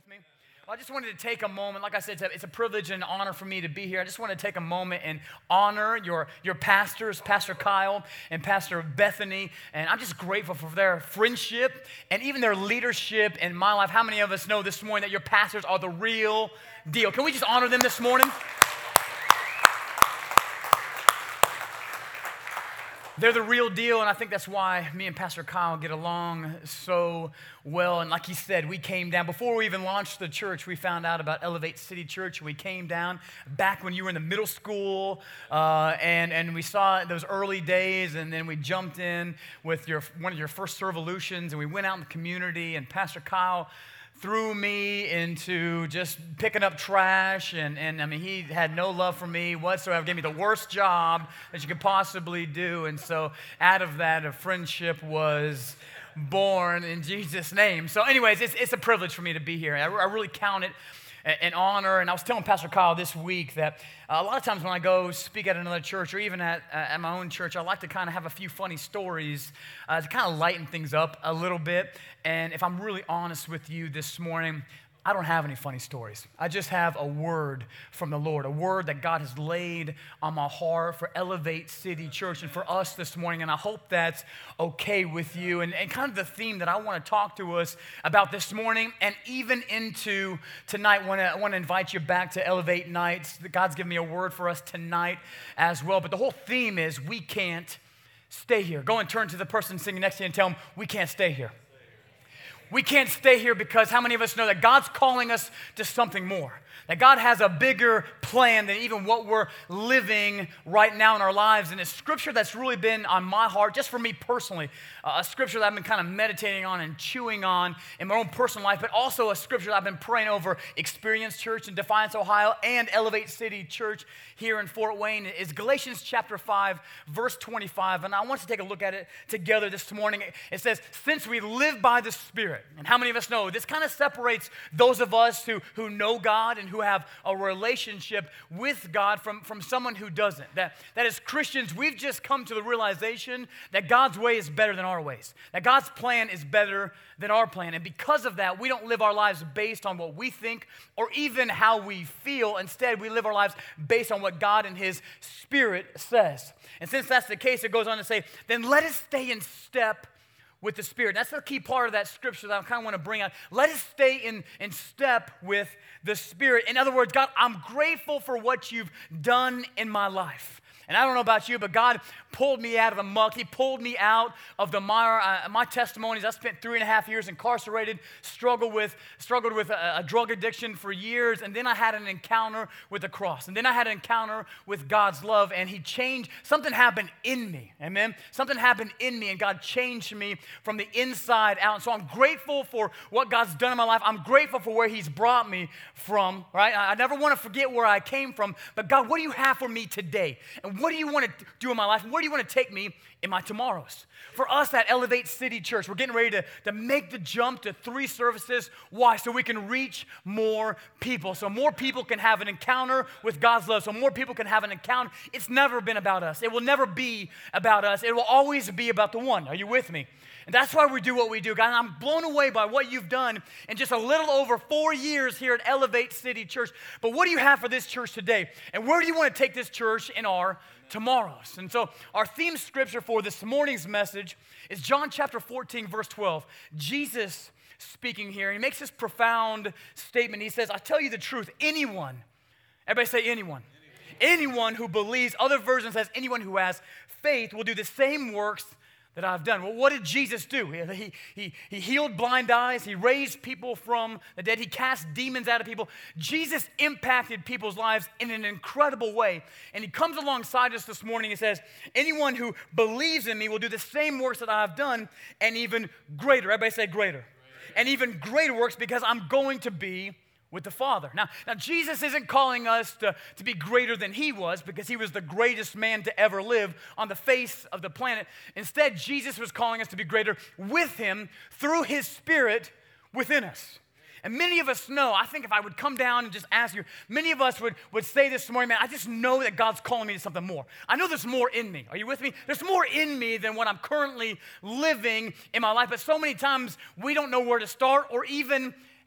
me? Well, I just wanted to take a moment. Like I said, it's a privilege and an honor for me to be here. I just want to take a moment and honor your pastors, Pastor Kyle and Pastor Bethany. And I'm just grateful for their friendship and even their leadership in my life. How many of us know this morning that your pastors are the real deal? Can we just honor them this morning? They're the real deal, and I think that's why me and Pastor Kyle get along so well. And like he said, we came down, before we even launched the church, we found out about Elevate City Church. We came down back when you were in the middle school, and we saw those early days, and then we jumped in with one of your first Servolutions, and we went out in the community, and Pastor Kyle threw me into just picking up trash, and I mean, he had no love for me whatsoever, gave me the worst job that you could possibly do, and so out of that, a friendship was born in Jesus' name. So anyways, it's a privilege for me to be here. I really count it an honor, and I was telling Pastor Kyle this week that a lot of times when I go speak at another church or even at my own church, I like to kind of have a few funny stories to kind of lighten things up a little bit. And if I'm really honest with you this morning, I don't have any funny stories. I just have a word from the Lord, a word that God has laid on my heart for Elevate City Church and for us this morning, and I hope that's okay with you. And kind of the theme that I want to talk to us about this morning and even into tonight, I want to invite you back to Elevate Nights. God's given me a word for us tonight as well, but the whole theme is we can't stay here. Go and turn to the person sitting next to you and tell them, we can't stay here. We can't stay here because how many of us know that God's calling us to something more? That God has a bigger plan than even what we're living right now in our lives. And it's scripture that's really been on my heart, just for me personally, a scripture that I've been kind of meditating on and chewing on in my own personal life, but also a scripture that I've been praying over Experience Church in Defiance, Ohio, and Elevate City Church here in Fort Wayne. Is Galatians chapter 5, verse 25. And I want to take a look at it together this morning. It says, since we live by the Spirit, and how many of us know this kind of separates those of us who know God and who have a relationship with God from someone who doesn't. That as Christians, we've just come to the realization that God's way is better than our ways. That God's plan is better than our plan. And because of that, we don't live our lives based on what we think or even how we feel. Instead, we live our lives based on what God and His Spirit says. And since that's the case, it goes on to say, then let us stay in step with the Spirit. That's the key part of that scripture that I kind of want to bring out. Let us stay in step with the Spirit. In other words, God, I'm grateful for what you've done in my life. And I don't know about you, but God pulled me out of the muck. He pulled me out of the mire. My testimonies, I spent 3.5 years incarcerated, struggled with a drug addiction for years, and then I had an encounter with the cross. And then I had an encounter with God's love, and He changed. Something happened in me, amen? Something happened in me, and God changed me from the inside out. And so I'm grateful for what God's done in my life. I'm grateful for where He's brought me from, right? I never want to forget where I came from, but God, what do you have for me today? And what do you want to do in my life? And where do you want to take me in my tomorrows? For us at Elevate City Church, we're getting ready to make the jump to 3 services. Why? So we can reach more people. So more people can have an encounter with God's love. So more people can have an encounter. It's never been about us. It will never be about us. It will always be about the one. Are you with me? And that's why we do what we do. God, I'm blown away by what you've done in just a little over 4 years here at Elevate City Church. But what do you have for this church today? And where do you want to take this church in our tomorrows? And so our theme scripture for this morning's message is John chapter 14, verse 12. Jesus speaking here, he makes this profound statement. He says, I tell you the truth, anyone, everybody say anyone. Anyone who believes, other version says anyone who has faith will do the same works that I've done. Well, what did Jesus do? He healed blind eyes. He raised people from the dead. He cast demons out of people. Jesus impacted people's lives in an incredible way. And He comes alongside us this morning and says, anyone who believes in me will do the same works that I've done and even greater. Everybody say greater. And even greater works because I'm going to be with the Father. Now Jesus isn't calling us to be greater than He was because He was the greatest man to ever live on the face of the planet. Instead, Jesus was calling us to be greater with Him through His Spirit within us. And many of us know, I think if I would come down and just ask you, many of us would say this morning, man, I just know that God's calling me to something more. I know there's more in me. Are you with me? There's more in me than what I'm currently living in my life. But so many times we don't know where to start or even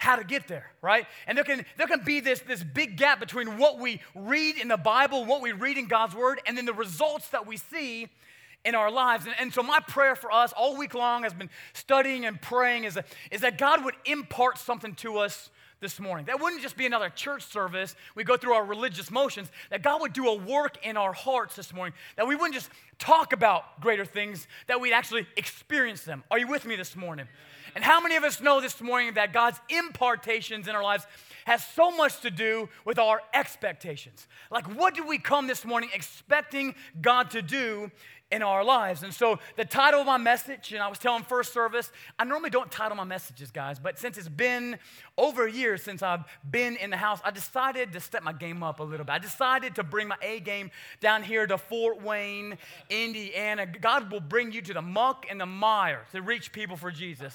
how to get there, right? And there can be this big gap between what we read in the Bible, what we read in God's Word, and then the results that we see in our lives. And so my prayer for us all week long has been studying and praying is that God would impart something to us this morning. That wouldn't just be another church service. We go through our religious motions. That God would do a work in our hearts this morning. That we wouldn't just talk about greater things, that we'd actually experience them. Are you with me this morning? And how many of us know this morning that God's impartations in our lives has so much to do with our expectations? Like, what do we come this morning expecting God to do in our lives? And so the title of my message, and I was telling first service, I normally don't title my messages, guys, but since it's been over a year since I've been in the house, I decided to step my game up a little bit. I decided to bring my A game down here to Fort Wayne, Indiana. God will bring you to the muck and the mire to reach people for Jesus.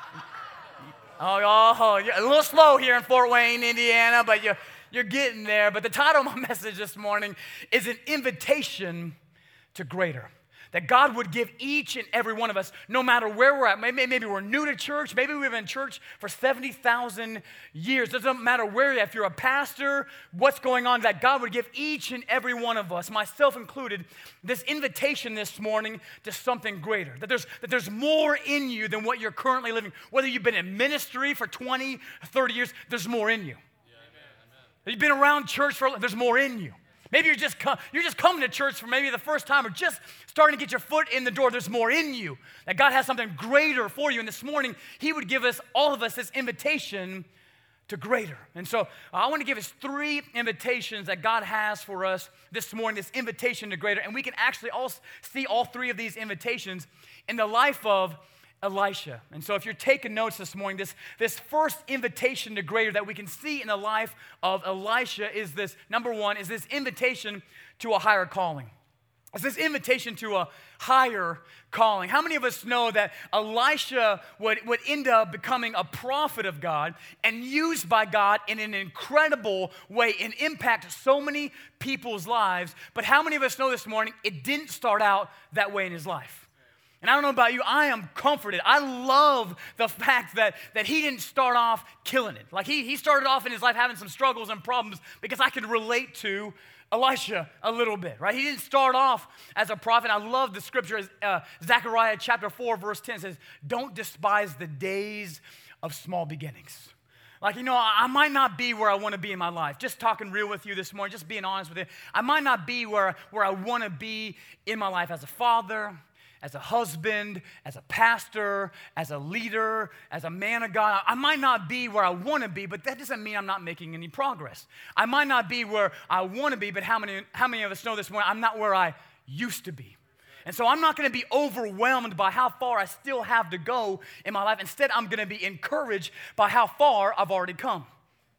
Oh, you're a little slow here in Fort Wayne, Indiana, but you're getting there. But the title of my message this morning is an invitation to greater. That God would give each and every one of us, no matter where we're at. Maybe we're new to church. Maybe we've been in church for 70,000 years. It doesn't matter where you're at. If you're a pastor, what's going on, that God would give each and every one of us, myself included, this invitation this morning to something greater. That there's more in you than what you're currently living. Whether you've been in ministry for 20, 30 years, there's more in you. Yeah, amen. You've been around church there's more in you. Maybe you're just coming to church for maybe the first time or just starting to get your foot in the door. There's more in you, that God has something greater for you. And this morning, He would give us, all of us, this invitation to greater. And so I want to give us 3 invitations that God has for us this morning, this invitation to greater. And we can actually all see all 3 of these invitations in the life of Elisha. And so if you're taking notes this morning, this first invitation to greater that we can see in the life of Elisha is this, number 1, is this invitation to a higher calling. It's this invitation to a higher calling. How many of us know that Elisha would end up becoming a prophet of God and used by God in an incredible way and impact so many people's lives? But how many of us know this morning it didn't start out that way in his life? And I don't know about you, I am comforted. I love the fact that he didn't start off killing it. Like he started off in his life having some struggles and problems because I could relate to Elisha a little bit, right? He didn't start off as a prophet. I love the scripture, Zechariah chapter 4, verse 10 says, "Don't despise the days of small beginnings." Like, I might not be where I want to be in my life. Just talking real with you this morning, just being honest with you. I might not be where I want to be in my life as a father, as a husband, as a pastor, as a leader, as a man of God. I might not be where I want to be, but that doesn't mean I'm not making any progress. I might not be where I want to be, but how many of us know this morning, I'm not where I used to be. And so I'm not going to be overwhelmed by how far I still have to go in my life. Instead, I'm going to be encouraged by how far I've already come.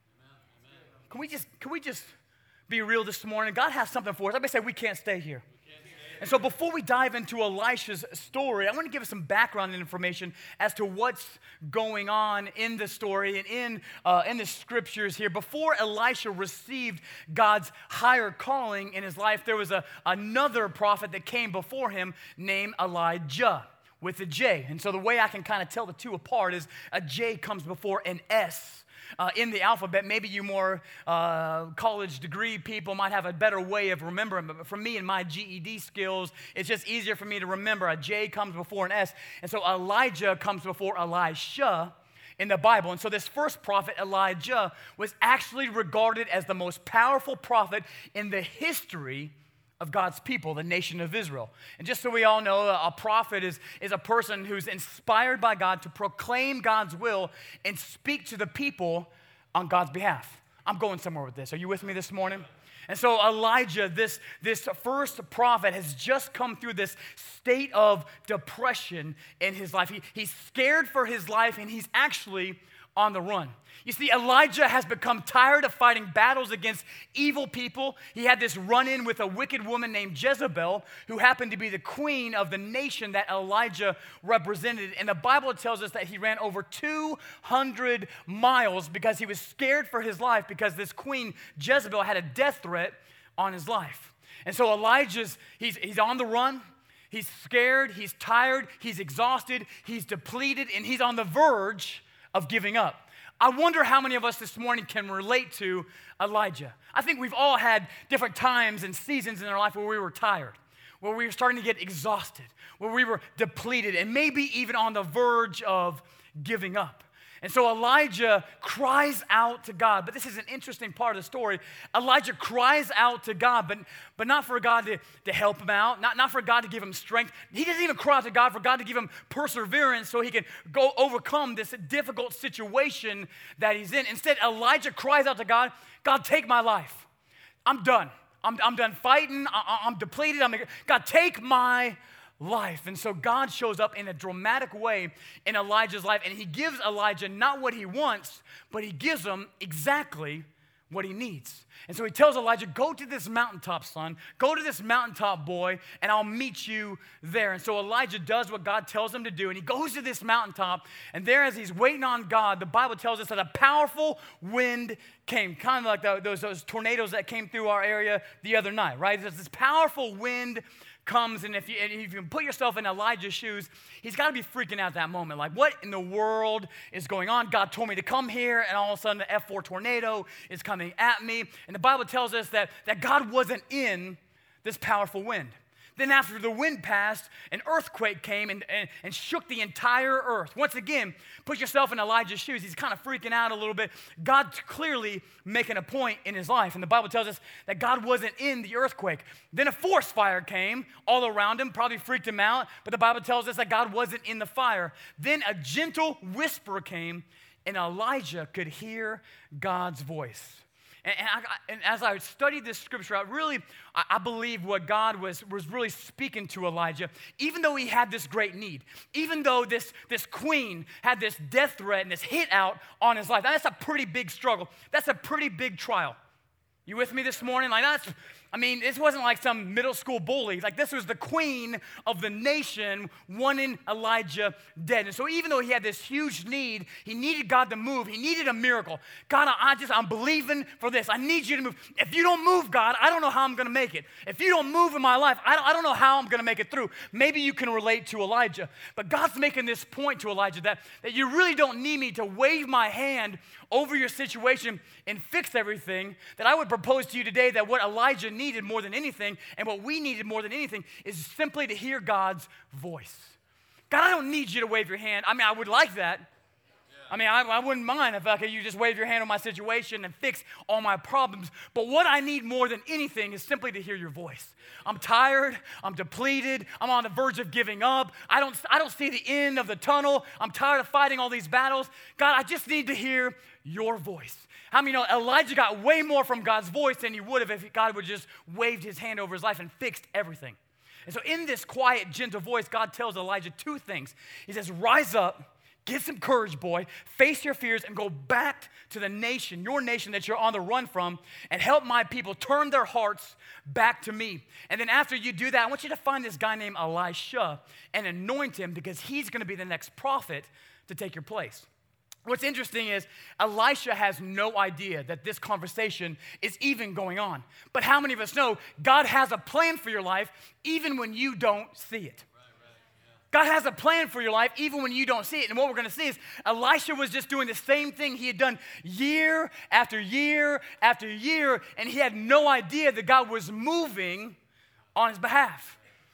Amen. Can we just be real this morning? God has something for us. Everybody say we can't stay here. And so before we dive into Elisha's story, I want to give us some background information as to what's going on in the story and in the scriptures here. Before Elisha received God's higher calling in his life, there was another prophet that came before him named Elijah with a J. And so the way I can kind of tell the two apart is a J comes before an S. In the alphabet. Maybe you more college degree people might have a better way of remembering, but for me and my GED skills, it's just easier for me to remember. A J comes before an S, and so Elijah comes before Elisha in the Bible. And so this first prophet, Elijah, was actually regarded as the most powerful prophet in the history of God's people, the nation of Israel. And just so we all know, a prophet is a person who's inspired by God to proclaim God's will and speak to the people on God's behalf. I'm going somewhere with this. Are you with me this morning? And so Elijah, this first prophet, has just come through this state of depression in his life. He's scared for his life, and he's actually on the run. You see, Elijah has become tired of fighting battles against evil people. He had this run-in with a wicked woman named Jezebel, who happened to be the queen of the nation that Elijah represented. And the Bible tells us that he ran over 200 miles because he was scared for his life because this queen, Jezebel, had a death threat on his life. And so Elijah's, he's on the run. He's scared, he's tired, he's exhausted, he's depleted, and he's on the verge of giving up. I wonder how many of us this morning can relate to Elijah. I think we've all had different times and seasons in our life where we were tired, where we were starting to get exhausted, where we were depleted, and maybe even on the verge of giving up. And so Elijah cries out to God. But this is an interesting part of the story. Elijah cries out to God, but not for God to help him out, not for God to give him strength. He doesn't even cry out to God for God to give him perseverance so he can go overcome this difficult situation that he's in. Instead, Elijah cries out to God, God, take my life. I'm done. I'm done fighting. I'm depleted. God, take my life. And so God shows up in a dramatic way in Elijah's life, and he gives Elijah not what he wants, but he gives him exactly what he needs. And so he tells Elijah, go to this mountaintop, son. Go to this mountaintop, boy, and I'll meet you there. And so Elijah does what God tells him to do, and he goes to this mountaintop, and there as he's waiting on God, the Bible tells us that a powerful wind came, kind of like those tornadoes that came through our area the other night, right? There's this powerful wind comes, and if you can put yourself in Elijah's shoes, he's got to be freaking out that moment. Like, what in the world is going on? God told me to come here, and all of a sudden the F4 tornado is coming at me. And the Bible tells us that God wasn't in this powerful wind. Then after the wind passed, an earthquake came and shook the entire earth. Once again, put yourself in Elijah's shoes. He's kind of freaking out a little bit. God's clearly making a point in his life. And the Bible tells us that God wasn't in the earthquake. Then a forest fire came all around him, probably freaked him out. But the Bible tells us that God wasn't in the fire. Then a gentle whisper came, and Elijah could hear God's voice. And as I studied this scripture out, really, I believe what God was really speaking to Elijah, even though he had this great need, even though this queen had this death threat and this hit out on his life. That's a pretty big struggle. That's a pretty big trial. You with me this morning? This wasn't like some middle school bully. Like, this was the queen of the nation wanting Elijah dead. And so even though he had this huge need, he needed God to move. He needed a miracle. God, I'm believing for this. I need you to move. If you don't move, God, I don't know how I'm going to make it. If you don't move in my life, I don't know how I'm going to make it through. Maybe you can relate to Elijah. But God's making this point to Elijah that you really don't need me to wave my hand over your situation and fix everything. That I would propose to you today that what Elijah needed more than anything, and what we needed more than anything, is simply to hear God's voice. God, I don't need you to wave your hand. I would like that. I wouldn't mind if you just wave your hand on my situation and fix all my problems. But what I need more than anything is simply to hear your voice. I'm tired. I'm depleted. I'm on the verge of giving up. I don't see the end of the tunnel. I'm tired of fighting all these battles. God, I just need to hear your voice. Elijah got way more from God's voice than he would have if God would just waved his hand over his life and fixed everything. And so in this quiet, gentle voice, God tells Elijah two things. He says, rise up, get some courage, boy, face your fears, and go back to the nation, your nation that you're on the run from, and help my people turn their hearts back to me. And then after you do that, I want you to find this guy named Elisha and anoint him, because he's going to be the next prophet to take your place. What's interesting is Elisha has no idea that this conversation is even going on. But how many of us know God has a plan for your life even when you don't see it? God has a plan for your life even when you don't see it. And what we're going to see is Elisha was just doing the same thing he had done year after year after year, and he had no idea that God was moving on his behalf.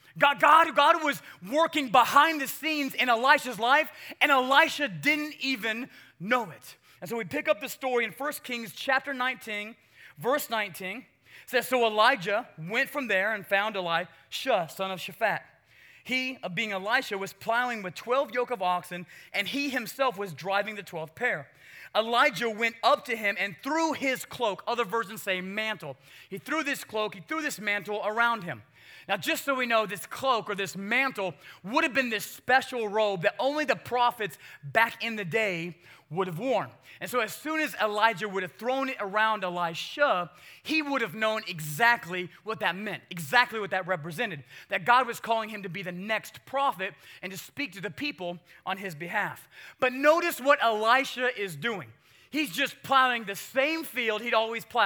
God was working behind the scenes in Elisha's life, and Elisha didn't even know it. And so we pick up the story in 1 Kings chapter 19, verse 19. It says, so Elijah went from there and found Elisha, son of Shaphat. He, being Elisha, was plowing with 12 yoke of oxen, and he himself was driving the 12th pair. Elijah went up to him and threw his cloak, other versions say mantle. He threw this cloak, he threw this mantle around him. Now, just so we know, this cloak or this mantle would have been this special robe that only the prophets back in the day would have worn. And so as soon as Elijah would have thrown it around Elisha, he would have known exactly what that meant, exactly what that represented, that God was calling him to be the next prophet and to speak to the people on his behalf. But notice what Elisha is doing. He's just plowing the same field he'd always plowed.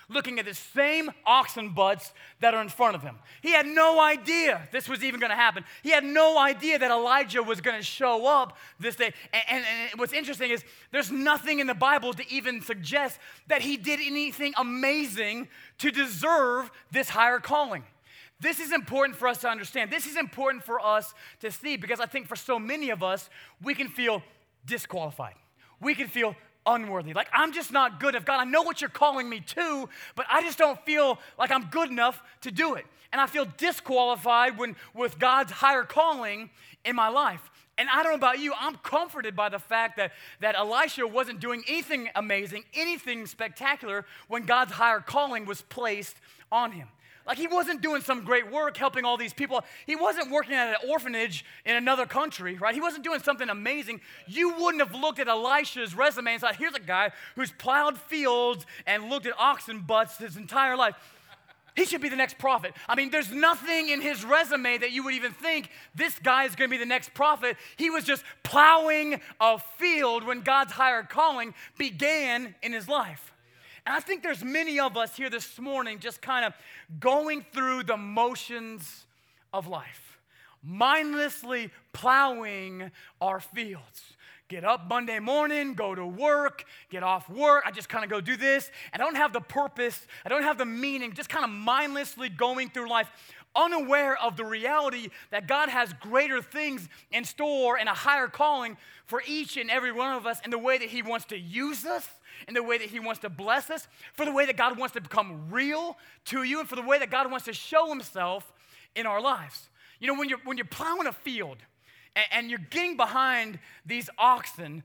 looking at the same oxen butts that are in front of him. He had no idea this was even going to happen. He had no idea that Elijah was going to show up this day. And what's interesting is there's nothing in the Bible to even suggest that he did anything amazing to deserve this higher calling. This is important for us to understand. This is important for us to see, because I think for so many of us, we can feel disqualified. We can feel unworthy. Like, I'm just not good enough. God, I know what you're calling me to, but I just don't feel like I'm good enough to do it. And I feel disqualified with God's higher calling in my life. And I don't know about you, I'm comforted by the fact that Elisha wasn't doing anything amazing, anything spectacular when God's higher calling was placed on him. Like, he wasn't doing some great work helping all these people. He wasn't working at an orphanage in another country, right? He wasn't doing something amazing. You wouldn't have looked at Elisha's resume and thought, here's a guy who's plowed fields and looked at oxen butts his entire life. He should be the next prophet. I mean, there's nothing in his resume that you would even think this guy is going to be the next prophet. He was just plowing a field when God's higher calling began in his life. And I think there's many of us here this morning just kind of going through the motions of life, mindlessly plowing our fields. Get up Monday morning, go to work, get off work. I just kind of go do this. I don't have the purpose. I don't have the meaning, just kind of mindlessly going through life, unaware of the reality that God has greater things in store and a higher calling for each and every one of us, in the way that he wants to use us, in the way that he wants to bless us, for the way that God wants to become real to you, and for the way that God wants to show himself in our lives. You know, when you're plowing a field and you're getting behind these oxen,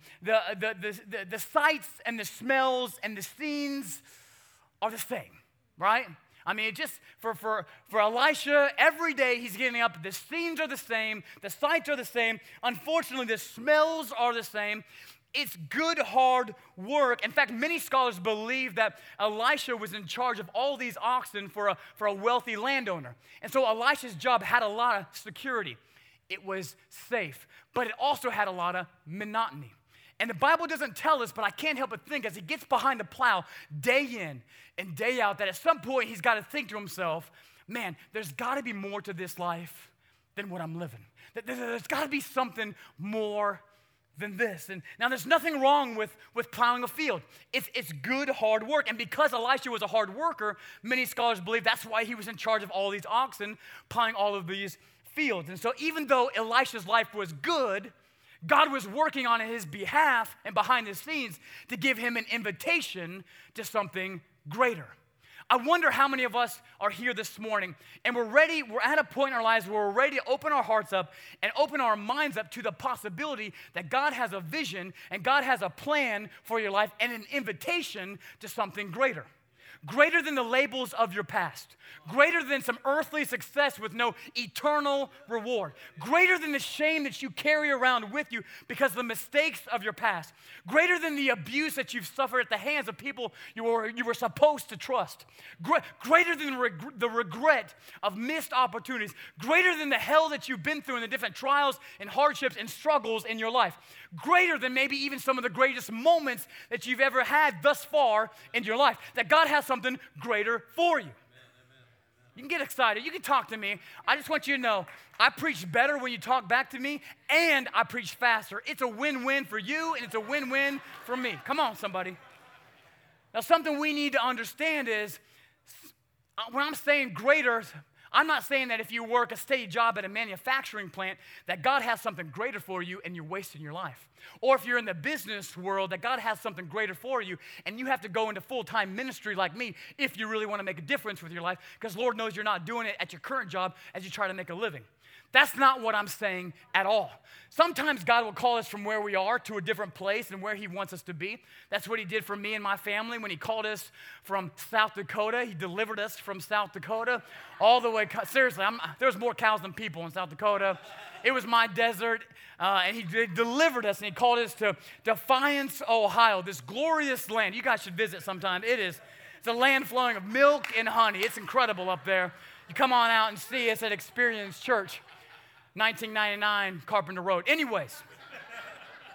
the sights and the smells and the scenes are the same, right? I mean, just for Elisha, every day he's getting up, the scenes are the same, the sights are the same. Unfortunately, the smells are the same. It's good, hard work. In fact, many scholars believe that Elisha was in charge of all these oxen for a wealthy landowner. And so Elisha's job had a lot of security. It was safe, but it also had a lot of monotony. And the Bible doesn't tell us, but I can't help but think as he gets behind the plow day in and day out, that at some point he's got to think to himself, man, there's got to be more to this life than what I'm living. There's got to be something more than this. And now there's nothing wrong with plowing a field. It's good, hard work. And because Elisha was a hard worker, many scholars believe that's why he was in charge of all these oxen, plowing all of these fields. And so even though Elisha's life was good, God was working on his behalf and behind the scenes to give him an invitation to something greater. I wonder how many of us are here this morning and we're at a point in our lives where we're ready to open our hearts up and open our minds up to the possibility that God has a vision and God has a plan for your life and an invitation to something greater. Greater than the labels of your past. Greater than some earthly success with no eternal reward. Greater than the shame that you carry around with you because of the mistakes of your past. Greater than the abuse that you've suffered at the hands of people you were supposed to trust. Greater than the regret of missed opportunities. Greater than the hell that you've been through and the different trials and hardships and struggles in your life. Greater than maybe even some of the greatest moments that you've ever had thus far in your life. That God has something greater for you. You can get excited. You can talk to me. I just want you to know, I preach better when you talk back to me, and I preach faster. It's a win-win for you, and it's a win-win for me. Come on, somebody. Now, something we need to understand is, when I'm saying greater, I'm not saying that if you work a steady job at a manufacturing plant, that God has something greater for you and you're wasting your life. Or if you're in the business world, that God has something greater for you and you have to go into full-time ministry like me if you really want to make a difference with your life, because Lord knows you're not doing it at your current job as you try to make a living. That's not what I'm saying at all. Sometimes God will call us from where we are to a different place and where he wants us to be. That's what he did for me and my family when he called us from South Dakota. He delivered us from South Dakota all the way. Seriously, there was more cows than people in South Dakota. It was my desert, and he delivered us, and he called us to Defiance, Ohio, this glorious land. You guys should visit sometime. It's a land flowing of milk and honey. It's incredible up there. You come on out and see us at Experience Church. 1999 Carpenter Road. Anyways,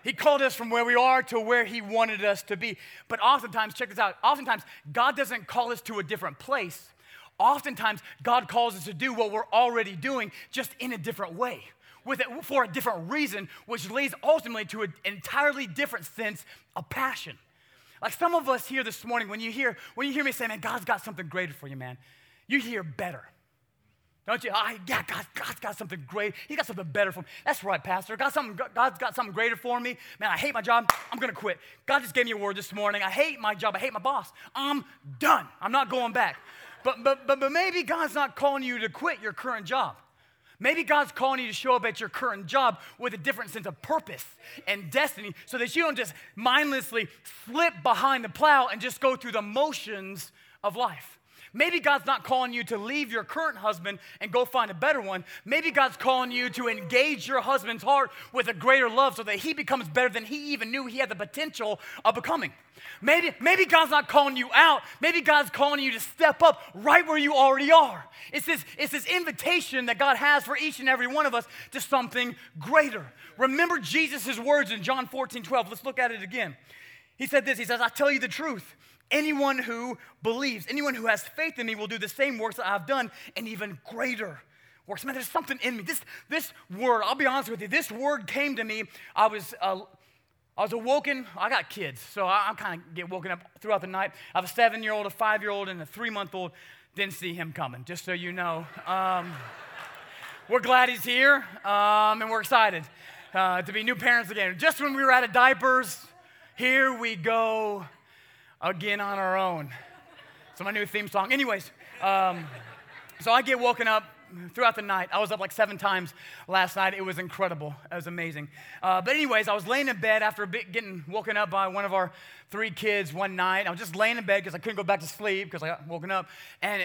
He called us from where we are to where he wanted us to be. But oftentimes, check this out, oftentimes God doesn't call us to a different place. Oftentimes, God calls us to do what we're already doing, just in a different way, for a different reason, which leads ultimately to an entirely different sense of passion. Like some of us here this morning, when you hear me say, man, God's got something greater for you, man, you hear better. Don't you? Yeah, God's got something great. He's got something better for me. That's right, Pastor. God's got something greater for me. Man, I hate my job. I'm going to quit. God just gave me a word this morning. I hate my job. I hate my boss. I'm done. I'm not going back. But maybe God's not calling you to quit your current job. Maybe God's calling you to show up at your current job with a different sense of purpose and destiny so that you don't just mindlessly slip behind the plow and just go through the motions of life. Maybe God's not calling you to leave your current husband and go find a better one. Maybe God's calling you to engage your husband's heart with a greater love so that he becomes better than he even knew he had the potential of becoming. Maybe God's not calling you out. Maybe God's calling you to step up right where you already are. It's this invitation that God has for each and every one of us to something greater. Remember Jesus' words in John 14:12. Let's look at it again. He said this. He says, I tell you the truth. Anyone who believes, anyone who has faith in me will do the same works that I've done and even greater works. Man, there's something in me. This word, I'll be honest with you, this word came to me. I was awoken. I got kids, so I kind of get woken up throughout the night. I have a 7-year-old, a 5-year-old, and a 3-month-old. Didn't see him coming, just so you know. We're glad he's here, and we're excited to be new parents again. Just when we were out of diapers, here we go again on our own. So my new theme song. Anyways, so I get woken up throughout the night. I was up like 7 times last night. It was incredible. It was amazing. But anyways, I was laying in bed after getting woken up by one of our 3 kids one night. I was just laying in bed because I couldn't go back to sleep because I got woken up. And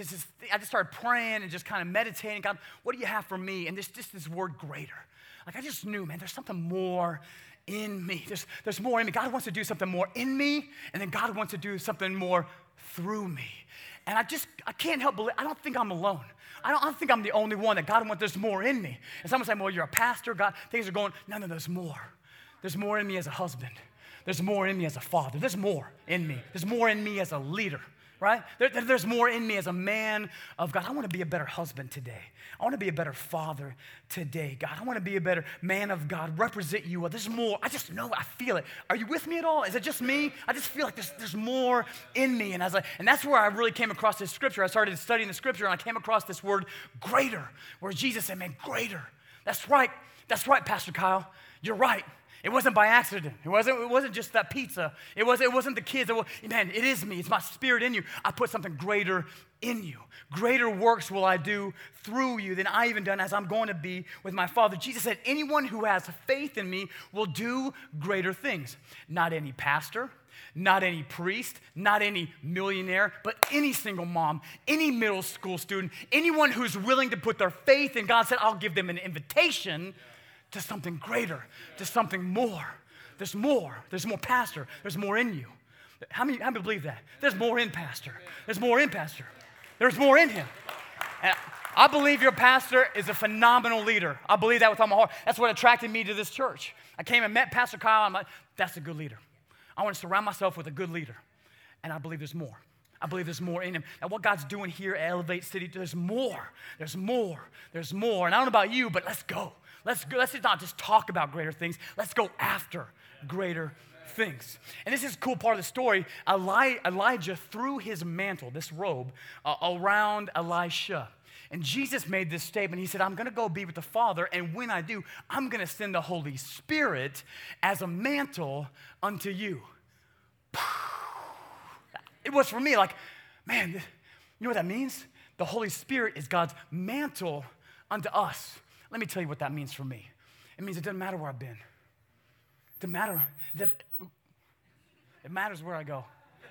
I just started praying and just kind of meditating. God, what do you have for me? And this word greater. Like I just knew, man, there's something more in me. There's more in me. God wants to do something more in me, and then God wants to do something more through me. And I can't help believe, I don't think I'm alone. I don't think I'm the only one that God wants, there's more in me. And someone say, well, you're a pastor, God, things are going, no, there's more. There's more in me as a husband. There's more in me as a father. There's more in me. There's more in me as a leader, right? There's more in me as a man of God. I want to be a better husband today. I want to be a better father today, God. I want to be a better man of God, represent you. There's more. I just know, I feel it. Are you with me at all? Is it just me? I just feel like there's more in me. And that's where I really came across this scripture. I started studying the scripture, and I came across this word greater, where Jesus said, man, greater. That's right, Pastor Kyle. You're right. It wasn't by accident. It wasn't just that pizza. It wasn't the kids. Man, it is me. It's my spirit in you. I put something greater in you. Greater works will I do through you than I even done as I'm going to be with my Father. Jesus said, anyone who has faith in me will do greater things. Not any pastor, not any priest, not any millionaire, but any single mom, any middle school student, anyone who's willing to put their faith in God said, I'll give them an invitation to something greater, to something more. There's more, Pastor. There's more in you. How many believe that? There's more in Pastor. There's more in Pastor. There's more in him. And I believe your pastor is a phenomenal leader. I believe that with all my heart. That's what attracted me to this church. I came and met Pastor Kyle. I'm like, that's a good leader. I want to surround myself with a good leader. And I believe there's more. I believe there's more in him. And what God's doing here at Elevate City, there's more. There's more. There's more. And I don't know about you, but let's go. Let's not just talk about greater things. Let's go after greater things. And this is a cool part of the story. Elijah threw his mantle, this robe, around Elisha. And Jesus made this statement. He said, I'm going to go be with the Father, and when I do, I'm going to send the Holy Spirit as a mantle unto you. It was for me like, man, you know what that means? The Holy Spirit is God's mantle unto us. Let me tell you what that means for me. It means it doesn't matter where I've been. It matters where I go.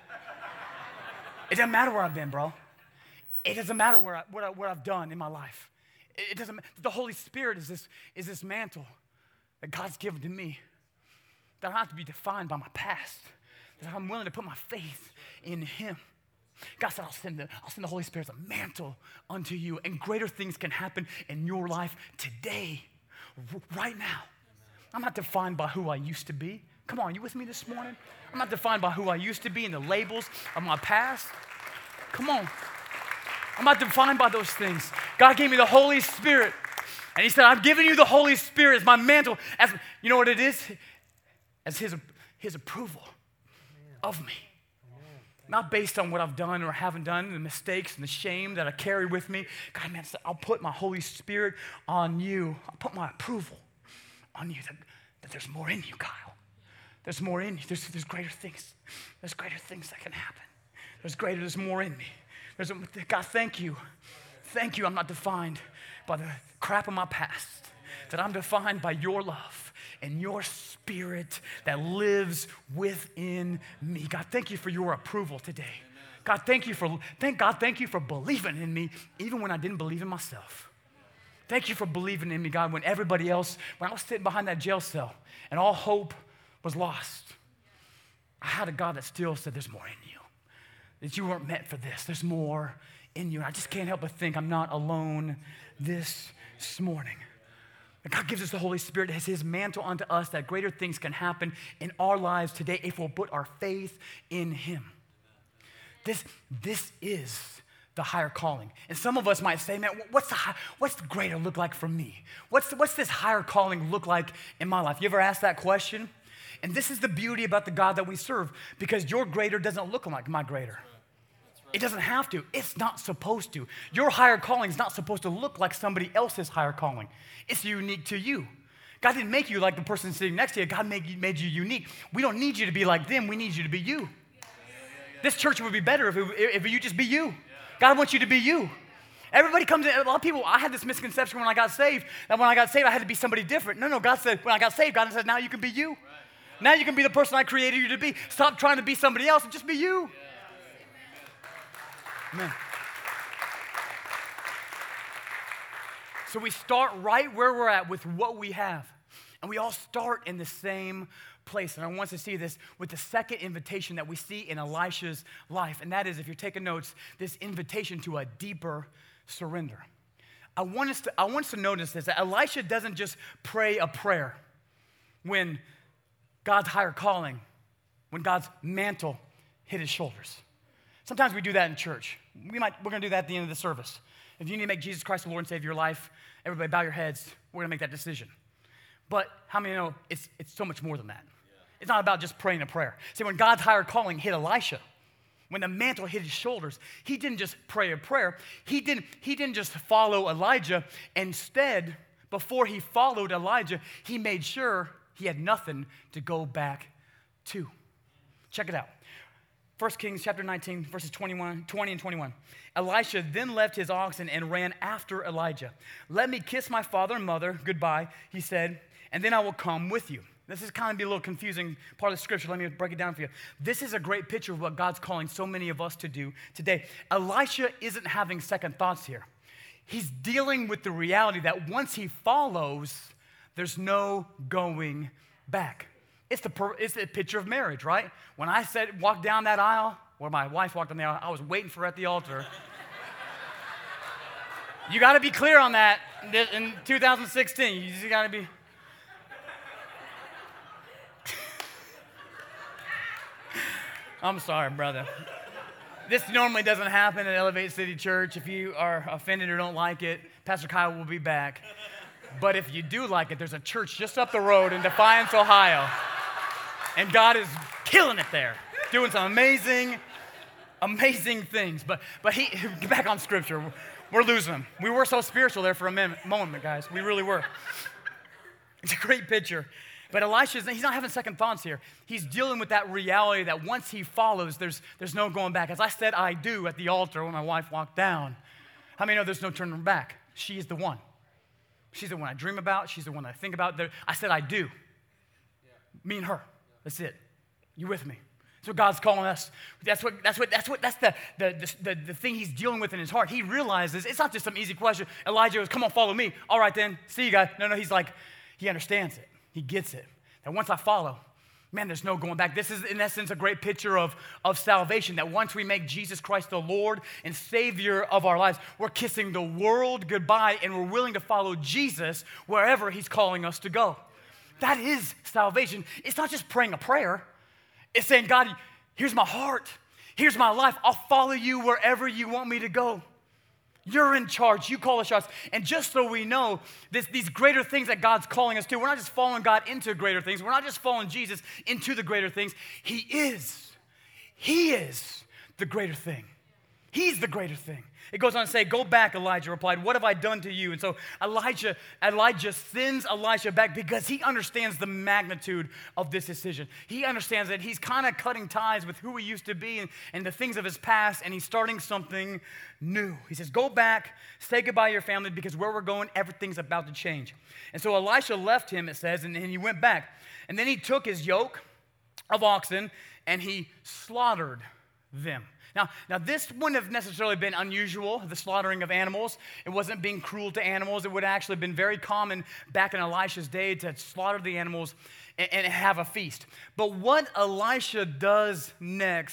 It doesn't matter where I've been, bro. It doesn't matter what I've done in my life. It doesn't. The Holy Spirit is this mantle that God's given to me. That I don't have to be defined by my past. That I'm willing to put my faith in Him. God said, I'll send the Holy Spirit as a mantle unto you, and greater things can happen in your life today, right now. I'm not defined by who I used to be. Come on, you with me this morning? I'm not defined by who I used to be and the labels of my past. Come on. I'm not defined by those things. God gave me the Holy Spirit. And he said, I'm giving you the Holy Spirit as my mantle. As, you know what it is? As his approval of me. Not based on what I've done or haven't done, the mistakes and the shame that I carry with me. God, man, I'll put my Holy Spirit on you. I'll put my approval on you that there's more in you, Kyle. There's more in you. There's greater things. There's greater things that can happen. There's more in me. God, thank you. Thank you. I'm not defined by the crap of my past. That I'm defined by your love and your Spirit that lives within me. God, thank you for your approval today. God, thank you for believing in me even when I didn't believe in myself. Thank you for believing in me, God, when everybody else, when I was sitting behind that jail cell and all hope was lost. I had a God that still said, there's more in you. That you weren't meant for this. There's more in you. And I just can't help but think I'm not alone this morning. And God gives us the Holy Spirit as his mantle unto us that greater things can happen in our lives today if we'll put our faith in him. This is the higher calling. And some of us might say, man, what's the greater look like for me? What's this higher calling look like in my life? You ever asked that question? And this is the beauty about the God that we serve, because your greater doesn't look like my greater. It doesn't have to. It's not supposed to. Your higher calling is not supposed to look like somebody else's higher calling. It's unique to you. God didn't make you like the person sitting next to you. God made you unique. We don't need you to be like them. We need you to be you. This church would be better if you just be you. God wants you to be you. Everybody comes in. A lot of people, I had this misconception when I got saved, that when I got saved, I had to be somebody different. No, God said, when I got saved, God said, now you can be you. Now you can be the person I created you to be. Stop trying to be somebody else and just be you. Amen. So we start right where we're at with what we have. And we all start in the same place. And I want us to see this with the second invitation that we see in Elisha's life. And that is, if you're taking notes, this invitation to a deeper surrender. I want us to notice this, that Elisha doesn't just pray a prayer when God's higher calling, when God's mantle hit his shoulders. Sometimes we do that in church. We're going to do that at the end of the service. If you need to make Jesus Christ the Lord and Savior of your life, everybody bow your heads. We're going to make that decision. But how many know it's so much more than that? Yeah. It's not about just praying a prayer. See, when God's higher calling hit Elisha, when the mantle hit his shoulders, he didn't just pray a prayer. He didn't just follow Elijah. Instead, before he followed Elijah, he made sure he had nothing to go back to. Check it out. 1 Kings chapter 19, verses 20 and 21. Elisha then left his oxen and ran after Elijah. Let me kiss my father and mother goodbye, he said, and then I will come with you. This is kind of be a little confusing part of the scripture. Let me break it down for you. This is a great picture of what God's calling so many of us to do today. Elisha isn't having second thoughts here. He's dealing with the reality that once he follows, there's no going back. It's the picture of marriage, right? When I walk down that aisle, or my wife walked down the aisle, I was waiting for her at the altar. You got to be clear on that in 2016. You just got to be. I'm sorry, brother. This normally doesn't happen at Elevate City Church. If you are offended or don't like it, Pastor Kyle will be back. But if you do like it, there's a church just up the road in Defiance, Ohio. And God is killing it there, doing some amazing things. But back on scripture, we're losing them. We were so spiritual there for a moment, guys. We really were. It's a great picture. But Elisha, he's not having second thoughts here. He's dealing with that reality that once he follows, there's no going back. As I said, I do at the altar when my wife walked down. How many know there's no turning back? She is the one. She's the one I dream about. She's the one I think about. I said I do. Me and her. That's it. You with me? That's what God's calling us. That's the thing he's dealing with in his heart. He realizes it's not just some easy question. Elijah goes, come on, follow me. All right then, see you guys. No, he's like, he understands it. He gets it. That once I follow, man, there's no going back. This is, in essence, a great picture of salvation, that once we make Jesus Christ the Lord and Savior of our lives, we're kissing the world goodbye and we're willing to follow Jesus wherever he's calling us to go. That is salvation. It's not just praying a prayer. It's saying, God, here's my heart. Here's my life. I'll follow you wherever you want me to go. You're in charge. You call the shots. And just so we know, these greater things that God's calling us to, we're not just following God into greater things. We're not just following Jesus into the greater things. He is the greater thing. He's the greater thing. It goes on to say, go back, Elijah replied. What have I done to you? And so Elijah sends Elisha back because he understands the magnitude of this decision. He understands that he's kind of cutting ties with who he used to be and the things of his past, and he's starting something new. He says, go back, say goodbye to your family, because where we're going, everything's about to change. And so Elisha left him, it says, and he went back. And then he took his yoke of oxen and he slaughtered them. Now, this wouldn't have necessarily been unusual, the slaughtering of animals. It wasn't being cruel to animals. It would have actually been very common back in Elisha's day to slaughter the animals and have a feast. But what Elisha does next,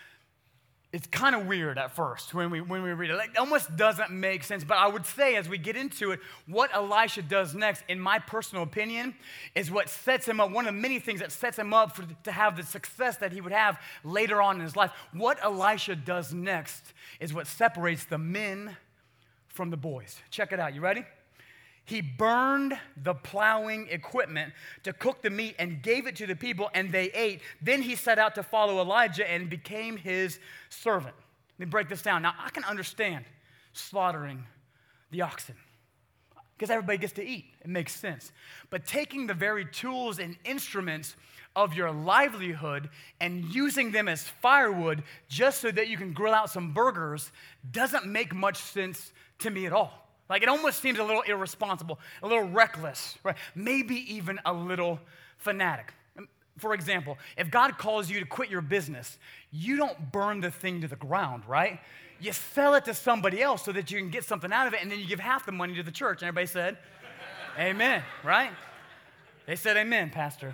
it's kind of weird at first when we read it. Like, it almost doesn't make sense. But I would say as we get into it, what Elisha does next, in my personal opinion, is what sets him up, one of the many things that sets him up to have the success that he would have later on in his life. What Elisha does next is what separates the men from the boys. Check it out. You ready? He burned the plowing equipment to cook the meat and gave it to the people, and they ate. Then he set out to follow Elijah and became his servant. Let me break this down. Now, I can understand slaughtering the oxen because everybody gets to eat. It makes sense. But taking the very tools and instruments of your livelihood and using them as firewood just so that you can grill out some burgers doesn't make much sense to me at all. Like, it almost seems a little irresponsible, a little reckless, right? Maybe even a little fanatic. For example, if God calls you to quit your business, you don't burn the thing to the ground, right? You sell it to somebody else so that you can get something out of it, and then you give half the money to the church. And everybody said, amen, right? They said, amen, Pastor.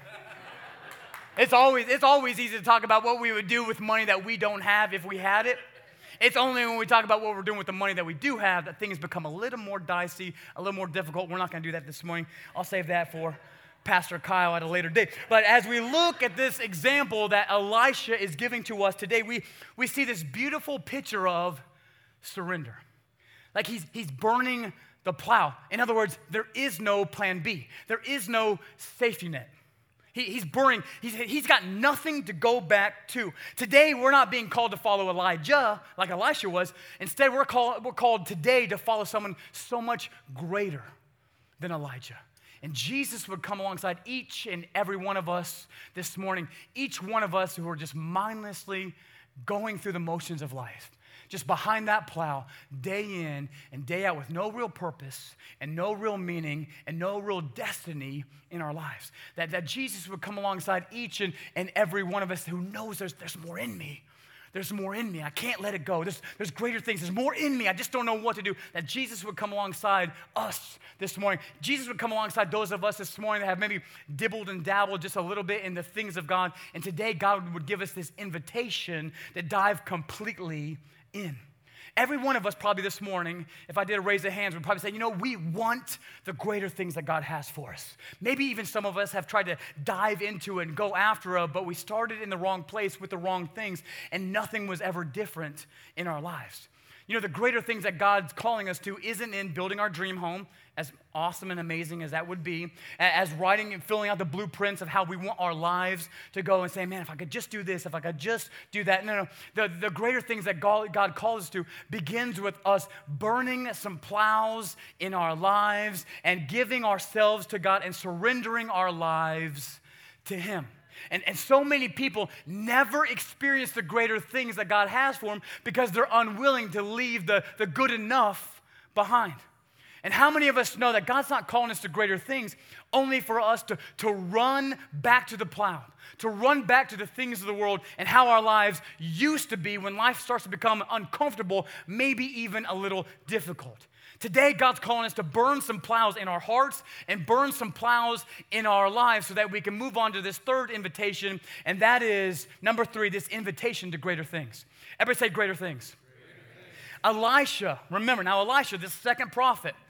It's always easy to talk about what we would do with money that we don't have if we had it. It's only when we talk about what we're doing with the money that we do have that things become a little more dicey, a little more difficult. We're not going to do that this morning. I'll save that for Pastor Kyle at a later date. But as we look at this example that Elisha is giving to us today, we see this beautiful picture of surrender. Like he's burning the plow. In other words, there is no plan B. There is no safety net. He's burning. He's got nothing to go back to. Today, we're not being called to follow Elijah like Elisha was. Instead, we're called today to follow someone so much greater than Elijah. And Jesus would come alongside each and every one of us this morning, each one of us who are just mindlessly going through the motions of life, just behind that plow, day in and day out with no real purpose and no real meaning and no real destiny in our lives. That Jesus would come alongside each and every one of us who knows there's more in me. There's more in me. I can't let it go. There's greater things. There's more in me. I just don't know what to do. That Jesus would come alongside us this morning. Jesus would come alongside those of us this morning that have maybe dibbled and dabbled just a little bit in the things of God. And today, God would give us this invitation to dive completely in. Every one of us probably this morning, if I did a raise of hands, would probably say, we want the greater things that God has for us. Maybe even some of us have tried to dive into it and go after it, but we started in the wrong place with the wrong things, and nothing was ever different in our lives. The greater things that God's calling us to isn't in building our dream home, as awesome and amazing as that would be, as writing and filling out the blueprints of how we want our lives to go and say, man, if I could just do this, if I could just do that. No. The greater things that God calls us to begins with us burning some plows in our lives and giving ourselves to God and surrendering our lives to Him. And so many people never experience the greater things that God has for them because they're unwilling to leave the good enough behind. And how many of us know that God's not calling us to greater things only for us to run back to the plow, to run back to the things of the world and how our lives used to be when life starts to become uncomfortable, maybe even a little difficult. Today, God's calling us to burn some plows in our hearts and burn some plows in our lives so that we can move on to this third invitation, and that is, number 3, this invitation to greater things. Everybody say greater things. Elisha, remember, now Elisha, this second prophet,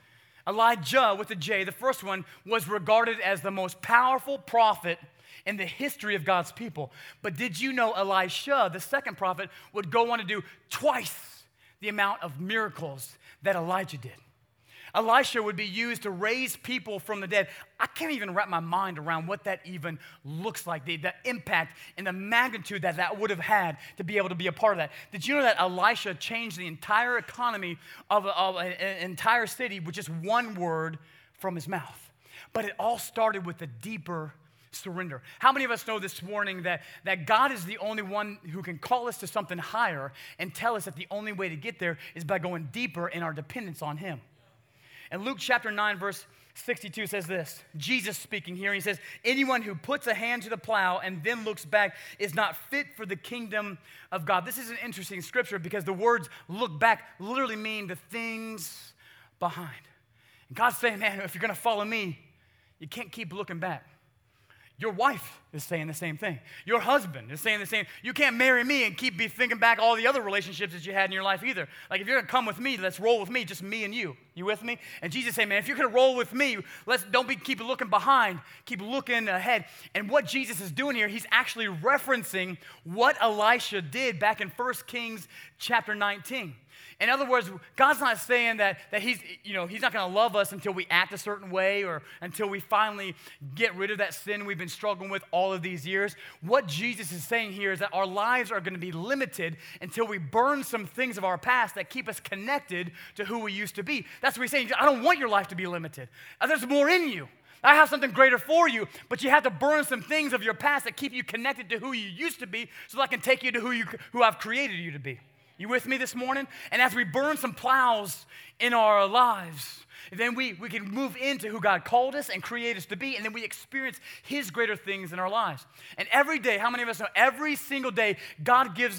Elijah with a J, the first one, was regarded as the most powerful prophet in the history of God's people. But did you know Elisha, the second prophet, would go on to do twice the amount of miracles that Elijah did? Elisha would be used to raise people from the dead. I can't even wrap my mind around what that even looks like, the impact and the magnitude that that would have had to be able to be a part of that. Did you know that Elisha changed the entire economy of an entire city with just one word from his mouth? But it all started with a deeper surrender. How many of us know this morning that God is the only one who can call us to something higher and tell us that the only way to get there is by going deeper in our dependence on him? And Luke chapter 9, verse 62 says this, Jesus speaking here, he says, anyone who puts a hand to the plow and then looks back is not fit for the kingdom of God. This is an interesting scripture because the words look back literally mean the things behind. And God's saying, man, if you're going to follow me, you can't keep looking back. Your wife is saying the same thing. Your husband is saying the same. You can't marry me and keep thinking back all the other relationships that you had in your life either. Like if you're gonna come with me, let's roll with me, just me and you. You with me? And Jesus saying, man, if you're gonna roll with me, keep looking behind, keep looking ahead. And what Jesus is doing here, he's actually referencing what Elisha did back in 1 Kings chapter 19. In other words, God's not saying that he's not going to love us until we act a certain way or until we finally get rid of that sin we've been struggling with all of these years. What Jesus is saying here is that our lives are going to be limited until we burn some things of our past that keep us connected to who we used to be. That's what he's saying. I don't want your life to be limited. There's more in you. I have something greater for you, but you have to burn some things of your past that keep you connected to who you used to be so that I can take you to who I've created you to be. You with me this morning? And as we burn some plows in our lives, then we can move into who God called us and created us to be, and then we experience his greater things in our lives. And every day, how many of us know, every single day, God gives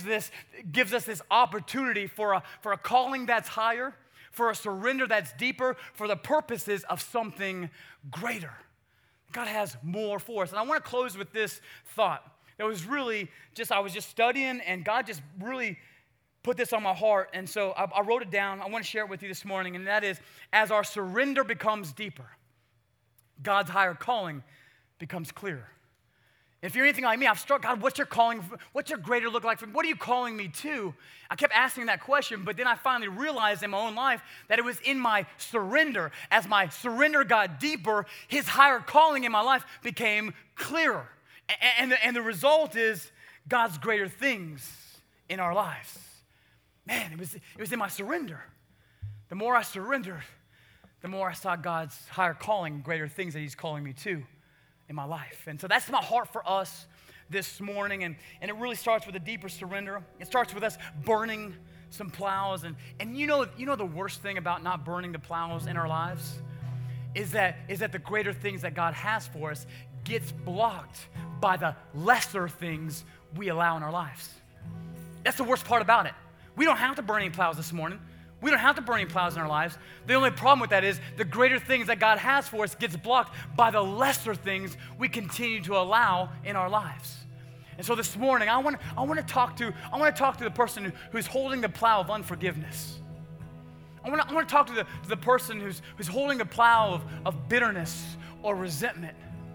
us this opportunity for a calling that's higher, for a surrender that's deeper, for the purposes of something greater. God has more for us. And I want to close with this thought. That was really I was just studying, and God just really put this on my heart, and so I wrote it down. I want to share it with you this morning, and that is, as our surrender becomes deeper, God's higher calling becomes clearer. If you're anything like me, I've struck, God, what's your calling? What's your greater look like? What are you calling me to? I kept asking that question, but then I finally realized in my own life that it was in my surrender. As my surrender got deeper, his higher calling in my life became clearer. And the result is God's greater things in our lives. Man, it was in my surrender. The more I surrendered, the more I saw God's higher calling, greater things that he's calling me to in my life. And so that's my heart for us this morning. And it really starts with a deeper surrender. It starts with us burning some plows. And you know the worst thing about not burning the plows in our lives is that the greater things that God has for us gets blocked by the lesser things we allow in our lives. That's the worst part about it. We don't have to burn any plows this morning. We don't have to burn any plows in our lives. The only problem with that is the greater things that God has for us gets blocked by the lesser things we continue to allow in our lives. And so this morning, I want to talk to the person who's holding the plow of unforgiveness. I want to talk to the person who's holding the plow of bitterness or resentment.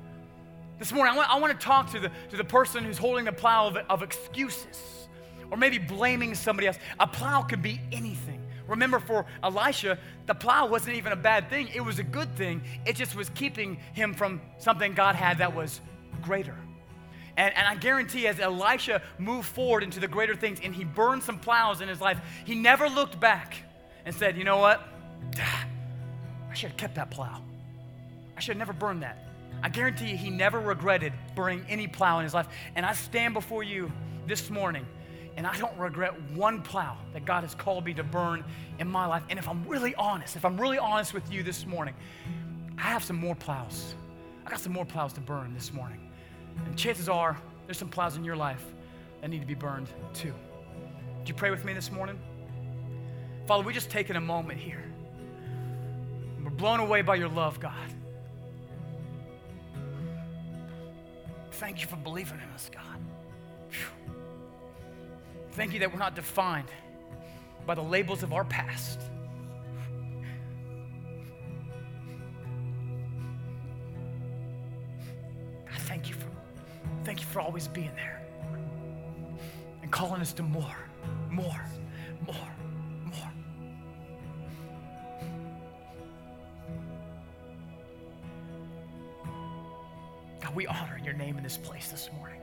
This morning, I want to talk to the person who's holding the plow of excuses. Or maybe blaming somebody else. A plow could be anything. Remember, for Elisha, the plow wasn't even a bad thing. It was a good thing. It just was keeping him from something God had that was greater. And I guarantee as Elisha moved forward into the greater things and he burned some plows in his life, he never looked back and said, you know what? I should have kept that plow. I should have never burned that. I guarantee you he never regretted burning any plow in his life. And I stand before you this morning, and I don't regret one plow that God has called me to burn in my life. And if I'm really honest with you this morning, I have some more plows. I got some more plows to burn this morning. And chances are there's some plows in your life that need to be burned too. Would you pray with me this morning? Father, we're just taking a moment here. We're blown away by your love, God. Thank you for believing in us, God. Whew. Thank you that we're not defined by the labels of our past. for always being there and calling us to more. God, we honor your name in this place this morning.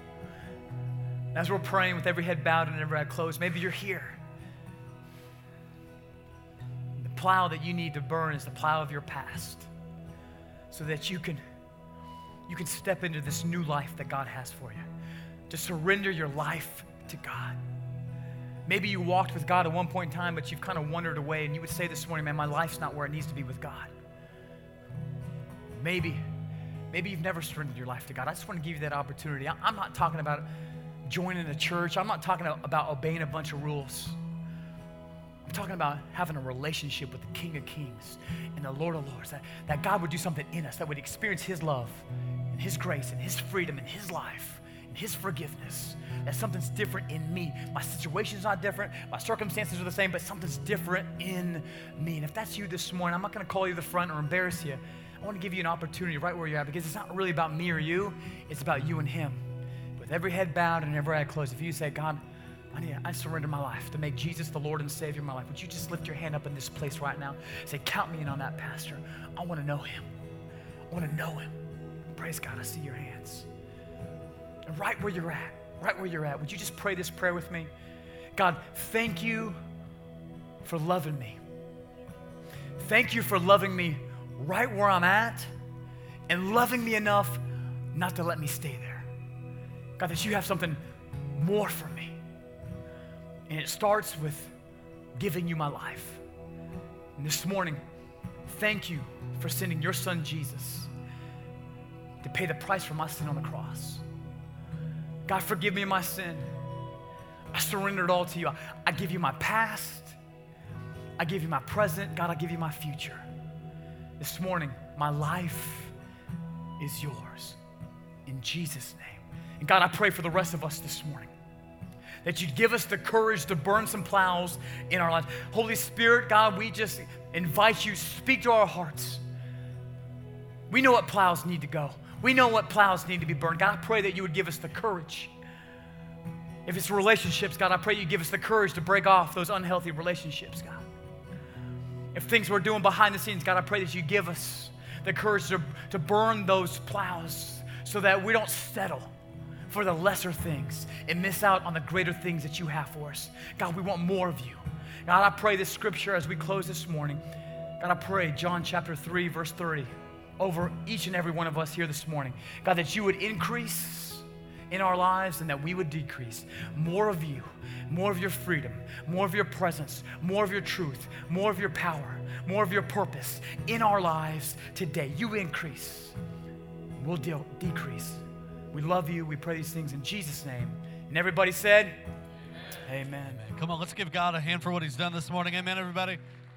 As we're praying with every head bowed and every eye closed, maybe you're here. The plow that you need to burn is the plow of your past so that you can step into this new life that God has for you. To surrender your life to God. Maybe you walked with God at one point in time, but you've kind of wandered away, and you would say this morning, man, my life's not where it needs to be with God. Maybe you've never surrendered your life to God. I just want to give you that opportunity. I'm not talking about joining a church. I'm not talking about obeying a bunch of rules. I'm talking about having a relationship with the King of Kings and the Lord of Lords, that God would do something in us, that would experience his love and his grace and his freedom and his life and his forgiveness, that something's different in me. My situation's not different, my circumstances are the same, but something's different in me. And if that's you this morning, I'm not going to call you to the front or embarrass you. I want to give you an opportunity right where you're at, because it's not really about me or you, it's about you and him. With every head bowed and every eye closed, if you say, God, I surrender my life to make Jesus the Lord and Savior of my life, would you just lift your hand up in this place right now? Say, count me in on that, Pastor. I want to know him. I want to know him. Praise God, I see your hands. And right where you're at, would you just pray this prayer with me? God, thank you for loving me. Thank you for loving me right where I'm at and loving me enough not to let me stay there. God, that you have something more for me. And it starts with giving you my life. And this morning, thank you for sending your son Jesus to pay the price for my sin on the cross. God, forgive me my sin. I surrender it all to you. I give you my past. I give you my present. God, I give you my future. This morning, my life is yours. In Jesus' name. And God, I pray for the rest of us this morning, that you'd give us the courage to burn some plows in our lives. Holy Spirit, God, we just invite you, speak to our hearts. We know what plows need to go. We know what plows need to be burned. God, I pray that you would give us the courage. If it's relationships, God, I pray you give us the courage to break off those unhealthy relationships, God. If things we're doing behind the scenes, God, I pray that you give us the courage to burn those plows so that we don't settle for the lesser things and miss out on the greater things that you have for us. God, we want more of you. God, I pray this scripture as we close this morning. God, I pray John chapter 3, verse 30 over each and every one of us here this morning. God, that you would increase in our lives and that we would decrease. More of you, more of your freedom, more of your presence, more of your truth, more of your power, more of your purpose in our lives today. You increase, we'll decrease. We love you. We pray these things in Jesus' name. And everybody said, Amen. Come on, let's give God a hand for what he's done this morning. Amen, everybody.